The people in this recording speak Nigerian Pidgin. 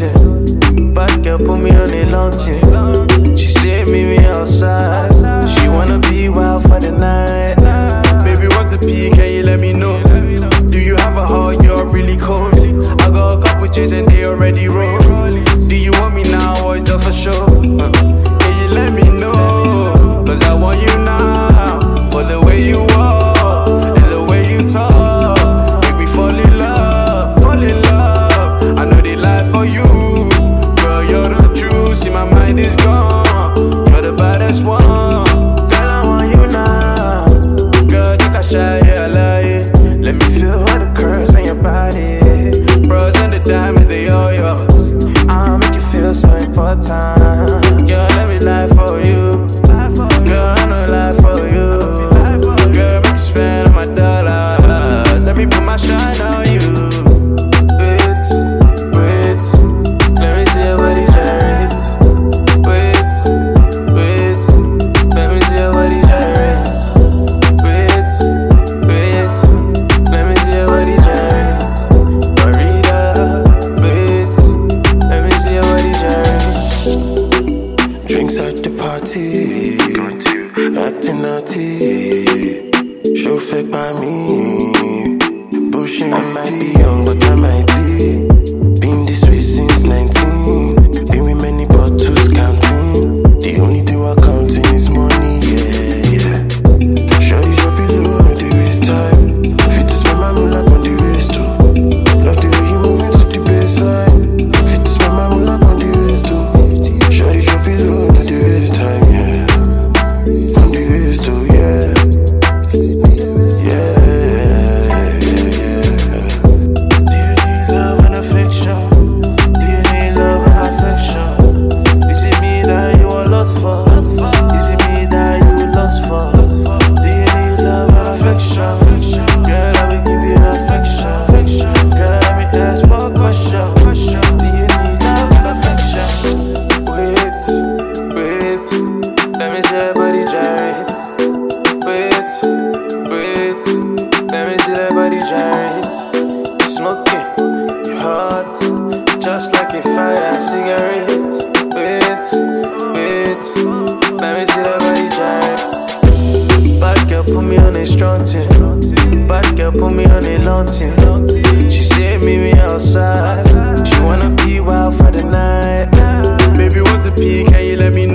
stunting. Bad girl put me on a long thing. She said meet me outside. She wanna be wild for the night. Baby, what's the peak? Can you let me know? Do you have a heart? You're really cold. I got a couple J's and they already roll. Do you want me now or just for show? Can you let me know? Cause I want you now. For the way you walk and the way you talk. Make me fall in love, fall in love. I know they lie for you. Girl, you're the truth. See, my mind is gone. You're the baddest one. Girl, I want you now. Girl, take a shot, yeah, I like it. Let me feel all the curves on your body. Bros and the diamonds, they all yours. I'll make you feel so important. Girl, let me lie for you. Girl, I know lie for you. Girl, make you spend all my dollars. Let me put my shine on you. Wait, wait. Let me see your body gyrate. Wait, wait. Let me see your body gyrate. Wait, wait. Let me see your body gyrate. Marita, wait. Let me see your body gyrate. Drinks at the party, acting naughty. Show fake by me. Pushing, I might be young, but I might be. Been this way since 19. Been with many bottles counting. The only thing we're counting is money, yeah, yeah. Shorty drop it low, no they waste time. Fit to spend my moolah on the waist too. Love the way you move into the baseline. Fit to spend my moolah on the waist too. Shorty drop it low, no they waste time, yeah. On the waist too, yeah. Yeah, yeah, yeah. Do you need love and affection? Do you need love and affection? Is it me that you are lost for? Is it me that you lost for? Do you need love and affection? Girl, I will give you affection. Girl, let me ask more questions. Do you need love and affection? Wait, wait. Let me see that body gyrate. Wait, wait. Let me see that body gyrate. Smoking, your heart, just like a fire cigarette. Wait, wait. Let me see that body gyrate. Bad girl put me on a strong thing. Bad girl put me on a long thing. She said meet me outside. She wanna be wild for the night. Baby, what's the peak? Can you let me know?